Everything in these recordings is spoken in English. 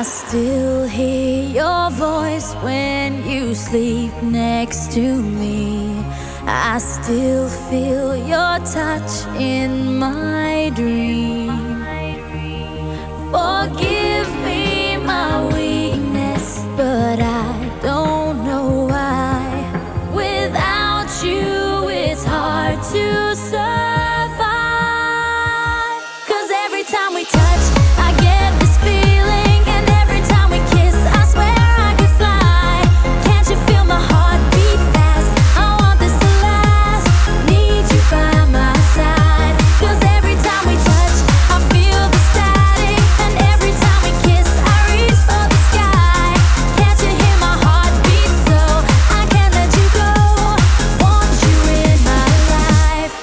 I still hear your voice when you sleep next to me. I still feel your touch in my dream. Forgive me my weakness, but I don't know why. Without you, it's hard to survive. 'Cause every time we touch, I get this feeling, and every time we kiss, I swear I could fly. Can't you feel my heart beat fast? I want this to last. Need you by my side. 'Cause every time we touch, I feel the static, and every time we kiss, I reach for the sky. Can't you hear my heart beat? So I can't let you go. Want you in my life.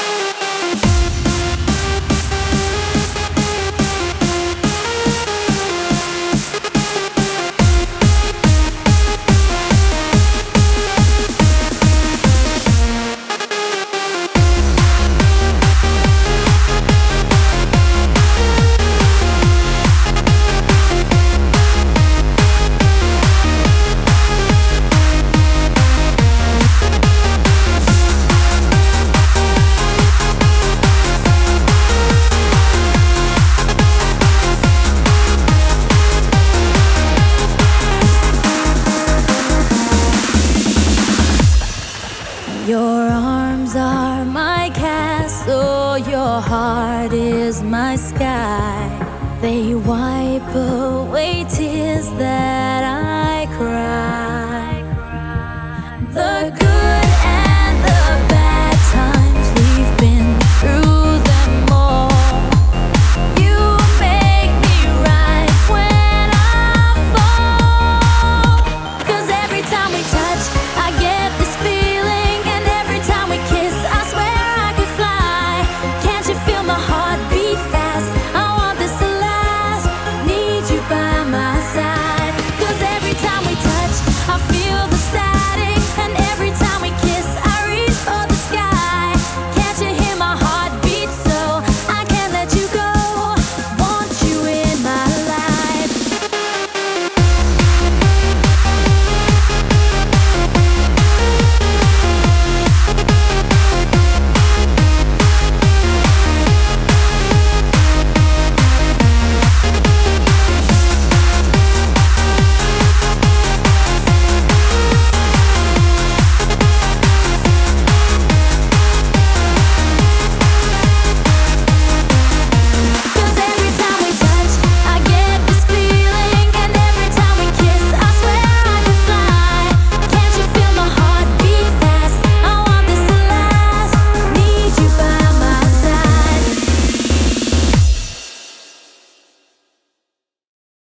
Your arms are my castle, your heart is my sky. They wipe away tears that I